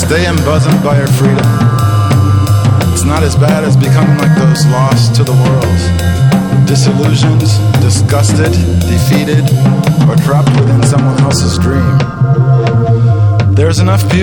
Stay embosomed by your freedom. It's not as bad as becoming like those lost to the world, disillusioned, disgusted, defeated, or trapped within someone else's dream. There's enough beauty